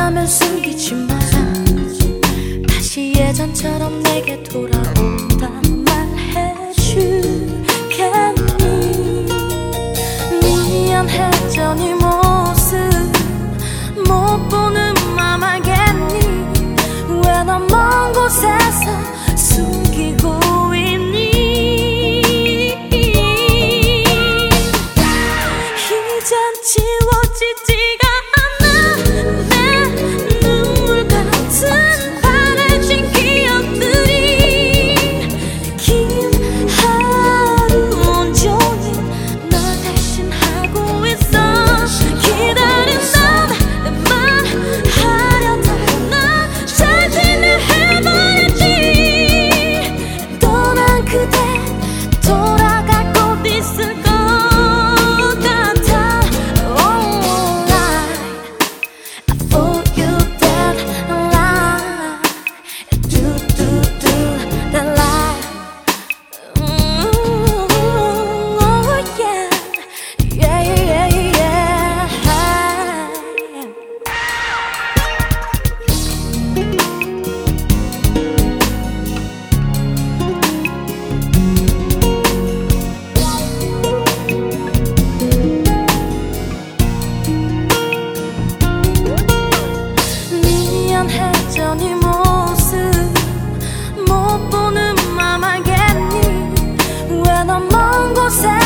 원하면 숨기지 마. 다시 예전처럼 내게 돌아온다 말해주겠니? 미안해져 네 모습 못 보는 맘 알겠니? 왜 넌 먼 곳에서 숨기고 있니? 이젠 지워지지가 않아 내 눈물 같은 바래진 기억들이. 긴 하루 온종일 널 대신하고 있어. 기다린 넌 내 말 하려다 난 잘 지내해버렸지. 떠난 그대 돌아갈 곳 있을 것 같아. Alright, I thought you that lie. Do that lie. Oh yeah, yeah, yeah, yeah. 미안해져 네 모습 못 보는 맘 알겠니? 왜 넌 먼 곳에